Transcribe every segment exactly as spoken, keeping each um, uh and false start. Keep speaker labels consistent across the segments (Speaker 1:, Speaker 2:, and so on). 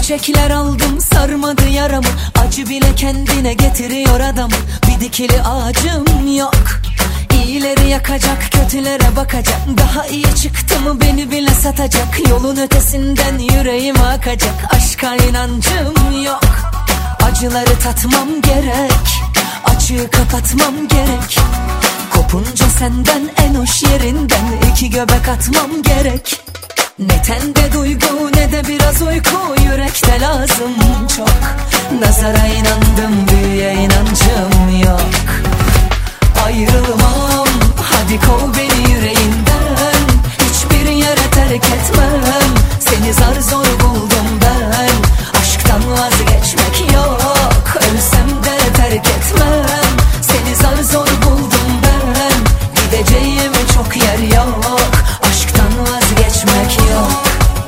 Speaker 1: Çiçekler aldım sarmadı yaramı, acı bile kendine getiriyor adamı. Bir dikili ağacım yok, İyileri yakacak, kötülere bakacak. Daha iyi çıktı mı beni bile satacak. Yolun ötesinden yüreğime akacak. Aşka inancım yok, acıları tatmam gerek, açığı kapatmam gerek. Kopunca senden en hoş yerinden iki göbek atmam gerek. Ne tende duygu ne de biraz uyku, yürekte lazım çok. Nazara inandım, büyüye inancım yok. Ayrılmam, hadi kov beni yüreğinden. Hiçbir yere terk etmem, seni zar zor buldum ben. Aşktan vazgeçmek yok, ölsem de terk etmem. Seni zar zor buldum ben, gideceğim çok yer yok. Aşktan vazgeçmek yok.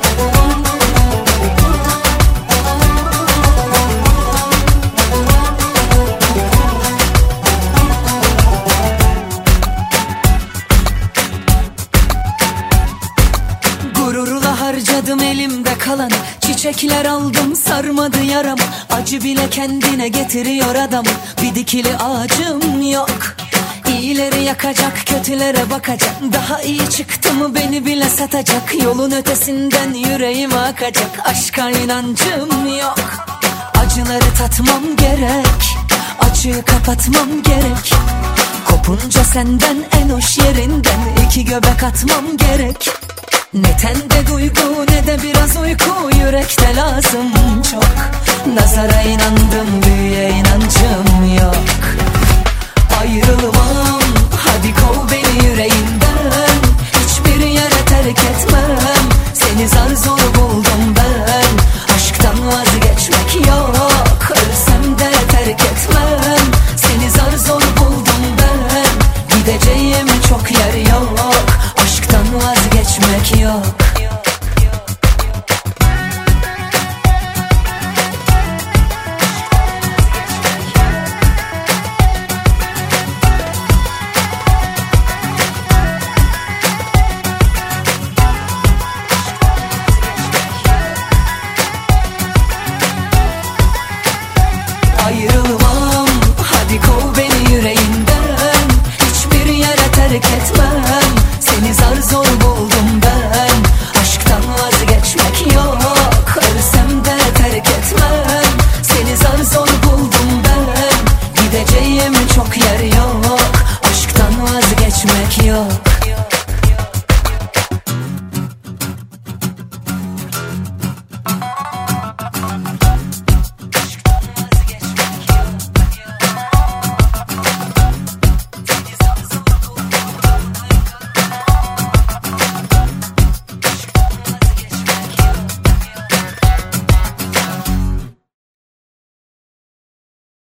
Speaker 1: Gururla harcadım elimde kalanı, çiçekler aldım sarmadı yaramı. Acı bile kendine getiriyor adamı. Bir dikili ağacım yok, İyileri yakacak, kötülere bakacak. Daha iyi çıktı mı beni bile satacak. Yolun ötesinden yüreğime akacak. Aşka inancım yok, acıları tatmam gerek, açığı kapatmam gerek. Kopunca senden en hoş yerinden iki göbek atmam gerek. Ne tende duygu ne de biraz uyku, yürekte lazım çok. Nazara inandım, büyüye inancım yok.